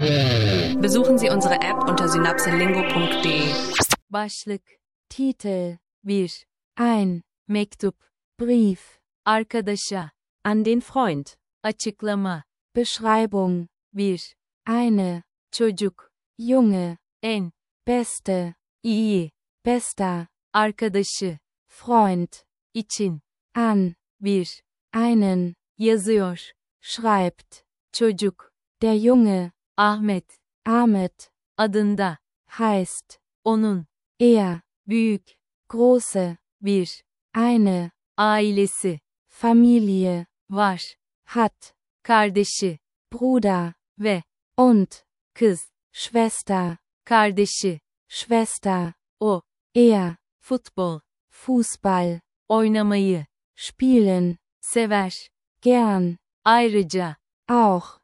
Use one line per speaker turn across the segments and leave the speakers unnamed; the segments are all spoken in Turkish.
Besuchen Sie unsere App unter synapselingo.de.
Başlık, Titel, 1. Ein, Mektup, Brief, arkadaşa,
An den Freund.
açıklama, Beschreibung, 1. Eine, çocuk, Junge, en, beste, iyi, bester, arkadaşı, Freund, için, an, 1. Einen, yazıyor, schreibt, çocuk, der Junge, Ahmet, Ahmet, adında, heißt, onun, er, büyük, große, 1. Eine, ailesi, Familie, var, hat, kardeşi, Bruder, ve, und, kız, Schwester, kardeşi, Schwester, o, er, futbol, Fußball, oynamayı, spielen, sever, gern, ayrıca, auch,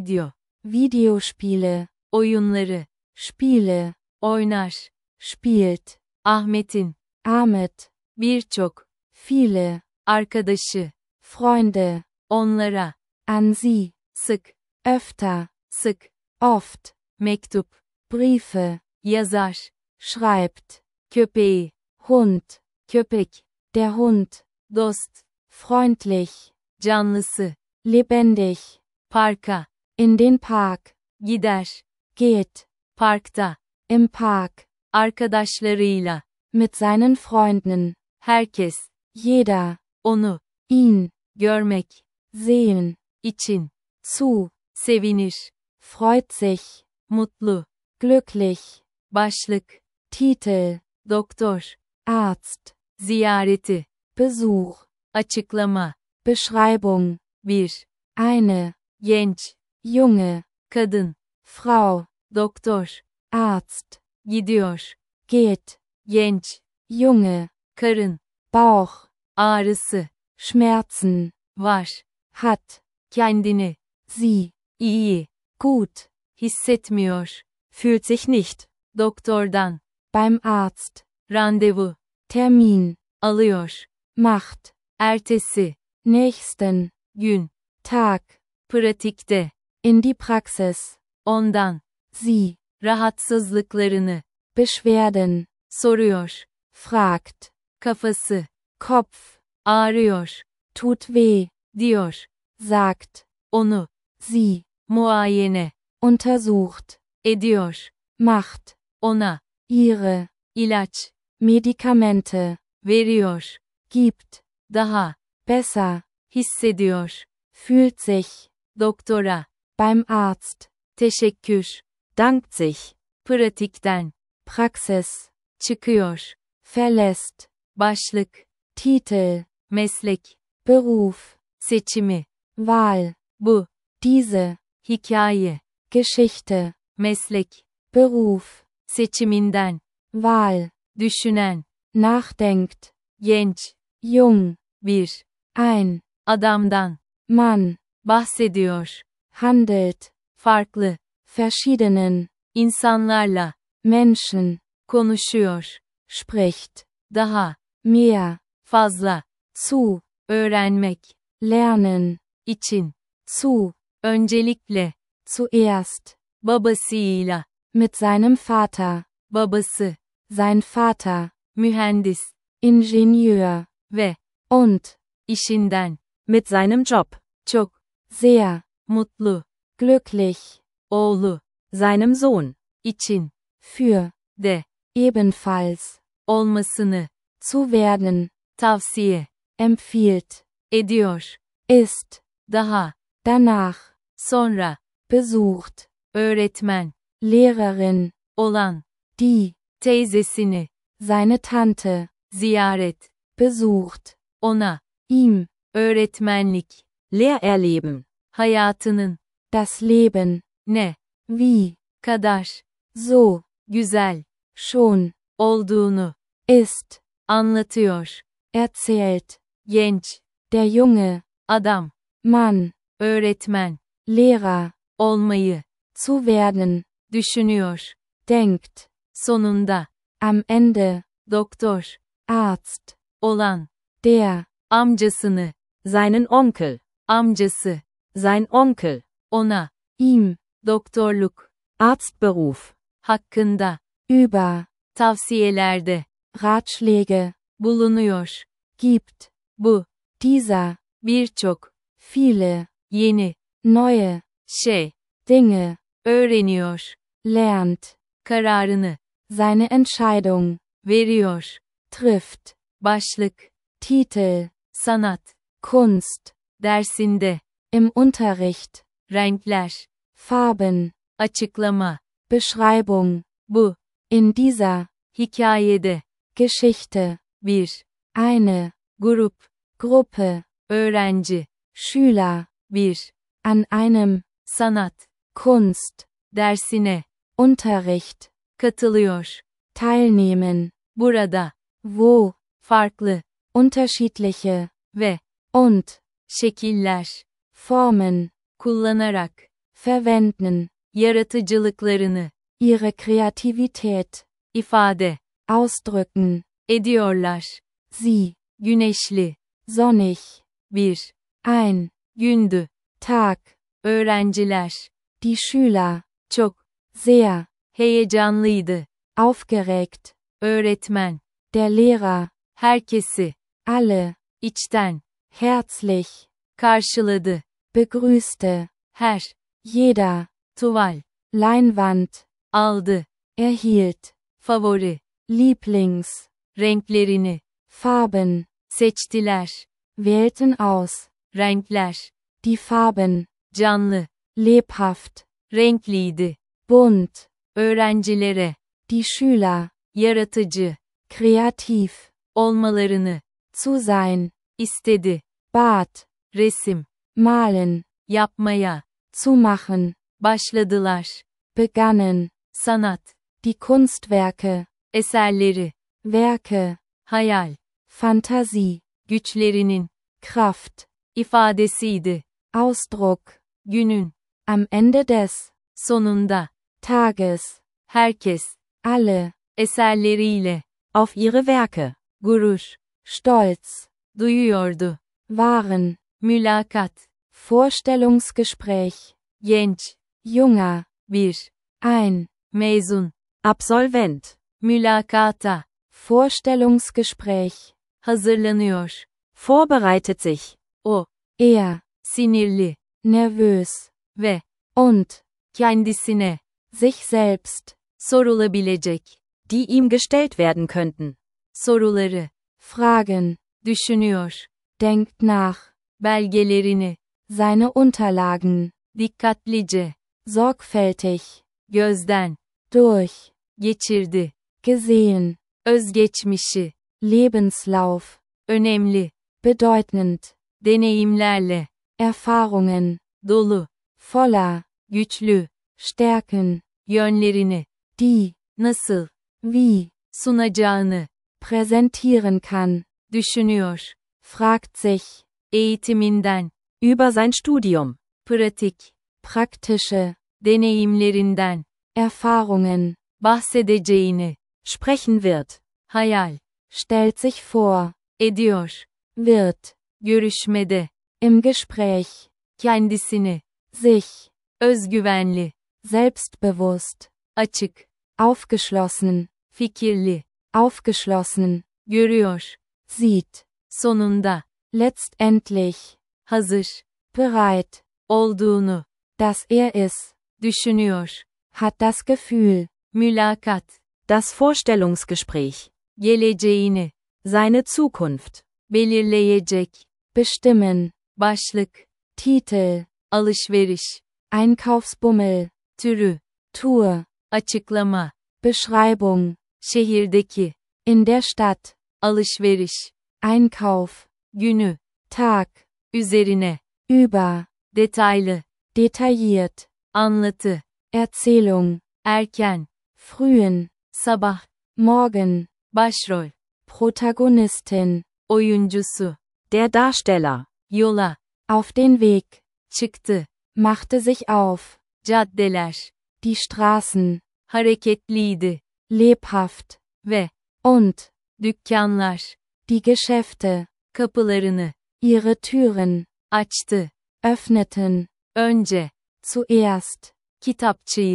Videospiele, oyunları, Spiele, oynar, spielt, Ahmet'in, Ahmet, birçok, viele, arkadaşı, Freunde, onlara, an sie, sık, öfter, sık, oft, mektup, Briefe, yazar, schreibt, köpeği, Hund, köpek, der Hund, dost, freundlich, canlısı, lebendig, parka, in den Park, gider, geht, parkta, im Park, arkadaşlarıyla, mit seinen Freunden, herkes, jeder, onu, ihn, görmek, sehen, için, zu, sevinir, freut sich, mutlu, glücklich, başlık, Titel, doktor, Arzt, ziyareti, Besuch, açıklama, Beschreibung, 1. Eine, genç, junge, kadın, Frau, doktor, Arzt, gidiyor, geht, genç, junge, karın, Bauch, ağrısı, Schmerzen, var, hat, kendini, sie, iyi, gut, hissetmiyor,
Fühlt sich nicht.
doktordan, beim Arzt, randevu, termin, alıyor, macht, ertesi, nächsten, gün, Tag, pratikte, in die Praxis, ondan, sie, rahatsızlıklarını, Beschwerden, soruyor, fragt, kafası, Kopf, ağrıyor, tut weh, diyor, sagt, onu, sie, muayene, untersucht, ediyor, macht, ona, ihre, ilaç, Medikamente, veriyor, gibt, daha, besser, hissediyor, fühlt sich, doktora, beim Arzt, teşekkür,
Dankt sich.
pratikten, Praxis, çıkıyor, verlässt, başlık, Titel, meslek, Beruf, seçimi, Wahl, bu, diese, hikaye, Geschichte, meslek, Beruf, seçiminden, Wahl, düşünen, nachdenkt, genç, jung, 1. Ein, adamdan, Mann, bahsediyor, handelt, farklı, verschiedenen, insanlarla, Menschen, konuşuyor, spricht, daha, mehr, fazla, zu, öğrenmek, lernen, için, zu, öncelikle, zuerst, babasıyla, mit seinem Vater, babası, sein Vater, mühendis, Ingenieur, ve, und, işinden,
Mit seinem Job.
çok, sehr, mutlu, glücklich, oğlu,
Seinem Sohn.
için, für, de, ebenfalls, olmasını, zu werden, tavsiye, empfiehlt, ediyor, ist, daha, danach, sonra, besucht, öğretmen, Lehrerin, olan, die, teyzesini, seine Tante, ziyaret, besucht, ona, ihm, öğretmenlik,
Lehrerleben.
hayatının, das Leben, ne, wie, kadar, so, güzel, schon, olduğunu, ist, anlatıyor, erzählt, genç, der Junge, adam, Mann, öğretmen, Lehrer, olmayı, zu werden, düşünüyor, denkt, sonunda, am Ende, doktor, Arzt, olan, der, amcasını,
Seinen Onkel.
amcası,
Sein Onkel.
ona, ihm, doktorluk,
Arztberuf.
hakkında,
über,
tavsiyelerde,
Ratschläge,
bulunuyor,
gibt,
bu,
dieser,
birçok,
viele,
yeni,
neue,
şey,
Dinge,
öğreniyor,
lernt,
kararını,
seine Entscheidung,
veriyor,
trifft,
başlık,
Titel,
sanat,
Kunst,
dersinde,
im Unterricht,
renkler,
Farben,
açıklama,
Beschreibung,
bu,
in dieser,
hikayede,
Geschichte,
bir,
eine,
grup,
Gruppe,
öğrenci,
Schüler,
bir,
an einem,
sanat,
Kunst,
dersine,
Unterricht,
katılıyor,
teilnehmen,
burada,
wo,
farklı,
unterschiedliche,
ve,
und,
şekiller,
Formen,
kullanarak,
verwenden,
yaratıcılıklarını,
ihre Kreativität,
ifade,
ausdrücken,
ediyorlar,
sie,
güneşli,
sonnig,
bir,
ein,
gündü,
Tag,
öğrenciler,
die Schüler,
çok,
sehr,
heyecanlıydı,
aufgeregt,
öğretmen,
der Lehrer,
herkesi,
alle,
içten,
herzlich,
karşıladı,
begrüßte,
her,
jeder,
tuval,
Leinwand,
aldı,
erhielt,
favori,
Lieblings,
renklerini,
Farben,
seçtiler,
wählten aus,
renkler,
die Farben,
canlı,
lebhaft,
renkliydi,
bunt,
öğrencilere,
die Schüler,
yaratıcı,
kreativ,
olmalarını,
zu sein,
istedi,
bat,
resim,
malen,
yapmaya,
zu machen,
başladılar,
begannen,
sanat,
die Kunstwerke,
eserleri,
Werke,
hayal,
Fantasie,
güçlerinin,
Kraft,
ifadesiydi,
Ausdruck,
günün,
am Ende des
sonunda,
Tages,
herkes,
alle,
eserleriyle,
Auf ihre Werke.
gurur,
stolz,
duyuyordu,
waren,
mülakat,
Vorstellungsgespräch,
genç,
junger,
bir,
ein,
mezun,
Absolvent.
mülakata,
Vorstellungsgespräch,
hazırlanıyor,
Vorbereitet sich.
o,
er,
sinirli,
nervös,
ve,
und,
kendisine,
sich selbst,
sorulabilecek,
Die ihm gestellt werden könnten.
soruları,
fragen,
düşünüyor,
denkt nach,
belgelerini,
seine Unterlagen,
dikkatlice,
sorgfältig,
gözden,
durch,
geçirdi,
gesehen,
özgeçmişi,
Lebenslauf,
önemli,
bedeutend,
deneyimlerle,
Erfahrungen,
dolu,
voller,
güçlü,
Stärken,
yönlerini,
die,
nasıl,
wie,
sunacağını,
präsentieren kann,
düşünüyor,
fragt sich,
eğitiminden,
Über sein Studium.
pratik,
praktische,
deneyimlerinden,
Erfahrungen,
bahsedeceğini,
Sprechen wird.
hayal,
stellt sich vor,
ediyor,
wird,
görüşmede,
im Gespräch,
kendisini,
sich,
özgüvenli,
selbstbewusst,
açık,
aufgeschlossen,
fikirli,
aufgeschlossen,
görüyor,
sieht,
sonunda,
letztendlich,
hazır,
bereit,
olduğunu,
dass er es,
düşünüyor,
hat das Gefühl,
mülakat,
Das Vorstellungsgespräch.
geleceğini,
Seine Zukunft.
belirleyecek,
bestimmen,
başlık,
Titel,
alışveriş,
Einkaufsbummel,
türü,
Tour,
açıklama,
Beschreibung,
şehirdeki,
in der Stadt,
alışveriş,
Einkauf,
günü,
Tag,
üzerine,
über,
detaylı,
detailliert,
anlatı,
Erzählung,
erken,
frühen,
sabah,
morgen,
başrol,
Protagonistin,
oyuncusu,
Der Darsteller.
yola,
auf den Weg,
çıktı,
machte sich auf,
caddeler,
die Straßen,
hareketliydi,
lebhaft,
ve,
und,
dükkanlar,
die Geschäfte,
kapılarını,
ihre Türen,
açtı,
öffneten,
önce,
zuerst,
kitapçıyı,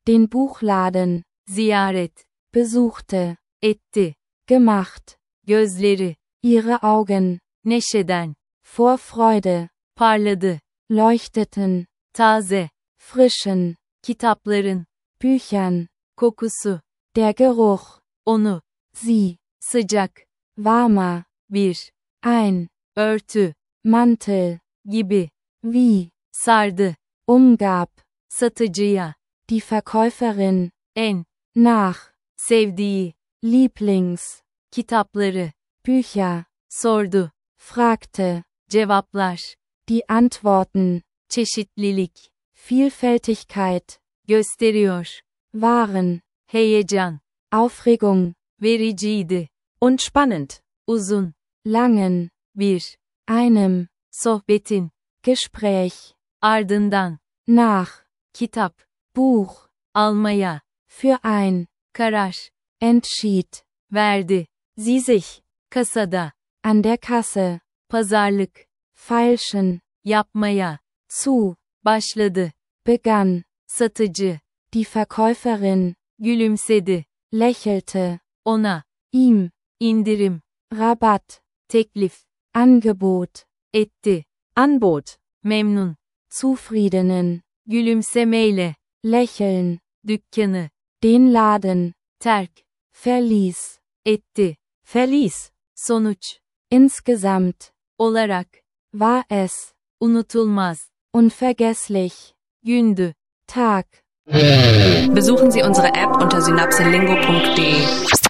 den Buchladen,
ziyaret,
besuchte,
etti,
gemacht,
gözleri,
ihre Augen,
neşeden,
vor Freude,
parladı,
leuchteten,
taze,
frischen,
kitapların,
Büchern,
kokusu,
der Geruch,
onu,
sie,
sıcak,
warmer,
bir,
ein,
örtü,
Mantel,
gibi,
wie,
sardı,
umgab,
satıcıya,
die Verkäuferin,
en,
nach,
sevdiği,
Lieblings,
kitapları,
Bücher,
sordu,
fragte,
cevaplar,
die Antworten,
çeşitlilik,
Vielfältigkeit,
gösteriyor,
waren,
heyecan,
Aufregung,
vericiydi,
Und spannend.
uzun,
langen,
bir,
einem,
sohbetin,
Gespräch,
ardından,
nach,
kitap,
Buch,
almaya,
für ein,
karar,
entschied,
verdi,
Sie sich.
kasada,
an der Kasse,
pazarlık,
feilschen,
yapmaya,
zu,
başladı,
begann,
satıcı,
die Verkäuferin,
gülümsedi,
lächelte,
ona,
ihm,
indirim,
Rabatt,
teklif,
Angebot,
etti,
Anbot.
memnun,
zufriedenen,
gülümsemeyle,
lächeln,
dükkanı,
den Laden,
terk,
verließ,
etti,
Verließ.
sonuç,
insgesamt,
olarak,
war es,
unutulmaz,
unvergesslich,
gündü.
Tag.
Besuchen Sie unsere App unter synapselingo.de.